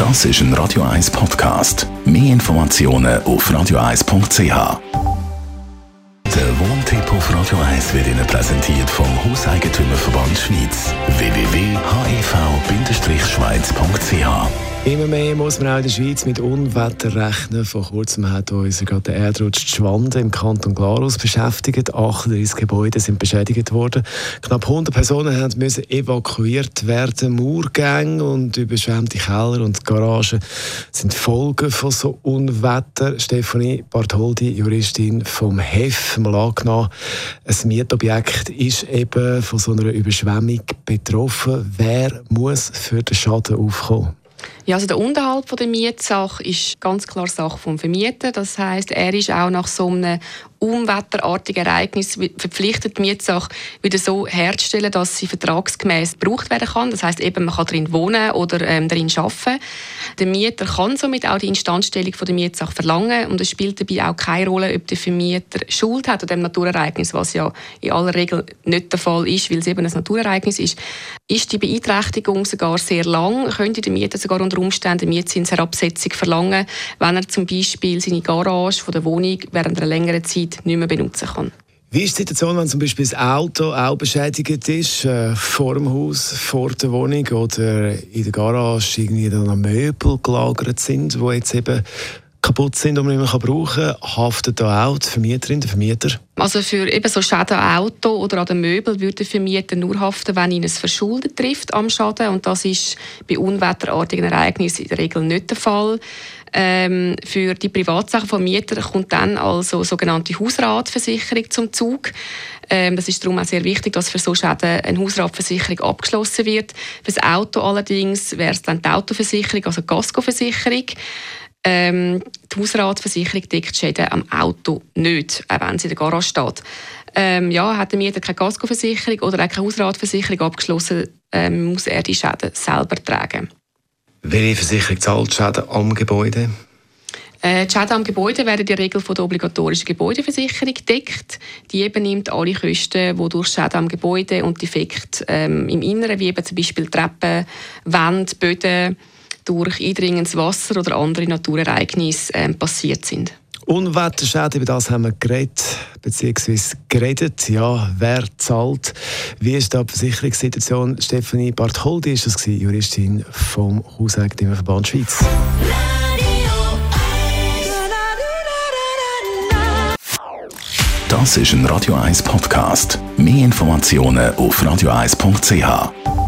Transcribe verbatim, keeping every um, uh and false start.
Das ist ein Radio eins Podcast. Mehr Informationen auf radio eins punkt c h. Der Wohntipp auf Radio eins wird Ihnen präsentiert vom Hauseigentümerverband Schweiz. w w w punkt h e v Bindestrich schweiz punkt c h. Immer mehr muss man auch in der Schweiz mit Unwetter rechnen. Vor kurzem hat uns gerade der Erdrutsch Schwanden im Kanton Glarus beschäftigt. achtunddreissig Gebäude sind beschädigt worden. Knapp hundert Personen haben müssen evakuiert werden. Murgänge und überschwemmte Keller und Garagen sind Folgen von so Unwetter. Stefanie Bartholdi, Juristin vom H E F, mal angenommen, ein Mietobjekt ist eben von so einer Überschwemmung betroffen. Wer muss für den Schaden aufkommen? Ja, also der Unterhalt von der Mietsache ist ganz klar Sache vom Vermieter. Das heisst, er ist auch nach so einem unwetterartigen Ereignis verpflichtet, die Mietsache wieder so herzustellen, dass sie vertragsgemäß gebraucht werden kann. Das heisst, eben, man kann darin wohnen oder ähm, darin arbeiten. Der Mieter kann somit auch die Instandstellung von der Mietsache verlangen und es spielt dabei auch keine Rolle, ob der Vermieter Schuld hat an dem Naturereignis, was ja in aller Regel nicht der Fall ist, weil es eben ein Naturereignis ist. Ist die Beeinträchtigung sogar sehr lang, könnte der Mieter sogar unter Umständen Mietzinsherabsetzung verlangen, wenn er zum Beispiel seine Garage von der Wohnung während einer längeren Zeit nicht mehr benutzen kann. Wie ist die Situation, wenn zum Beispiel das Auto auch beschädigt ist, äh, vor dem Haus, vor der Wohnung oder in der Garage irgendwie dann noch Möbel gelagert sind, die jetzt eben kaputt sind und man nicht mehr brauchen kann? Haftet da auch die Vermieterin, der Vermieter? Also für eben so Schäden am Auto oder an den Möbeln würde der Vermieter nur haften, wenn ihn ein Verschulden trifft am Schaden. Und das ist bei unwetterartigen Ereignissen in der Regel nicht der Fall. Ähm, für die Privatsachen von Mietern kommt dann also sogenannte Hausratversicherung zum Zug. Ähm, das ist darum auch sehr wichtig, dass für so Schäden eine Hausratversicherung abgeschlossen wird. Für das Auto allerdings wäre es dann die Autoversicherung, also die Kaskoversicherung. Ähm, die Hausratversicherung deckt Schäden am Auto nicht, auch wenn sie in der Garage steht. Ähm, ja, hat der Mieter keine Kaskoversicherung oder auch keine Hausratversicherung abgeschlossen, ähm, muss er die Schäden selber tragen. Welche Versicherung zahlt Schäden am Gebäude? Äh, die Schäden am Gebäude werden in der Regel von der obligatorischen Gebäudeversicherung gedeckt. Die eben nimmt alle Kosten, die durch Schäden am Gebäude und Defekte ähm, im Inneren, wie eben zum Beispiel Treppen, Wände, Böden, durch eindringendes Wasser oder andere Naturereignisse ähm, passiert sind. Unwetterschäden, über das haben wir geredet, beziehungsweise geredet. Ja, wer zahlt? Wie ist da die Versicherungssituation? Stefanie Bartholdi ist das, Juristin vom Hauseigentümerverband Schweiz. Das ist ein Radio eins Podcast. Mehr Informationen auf radio eins punkt c h.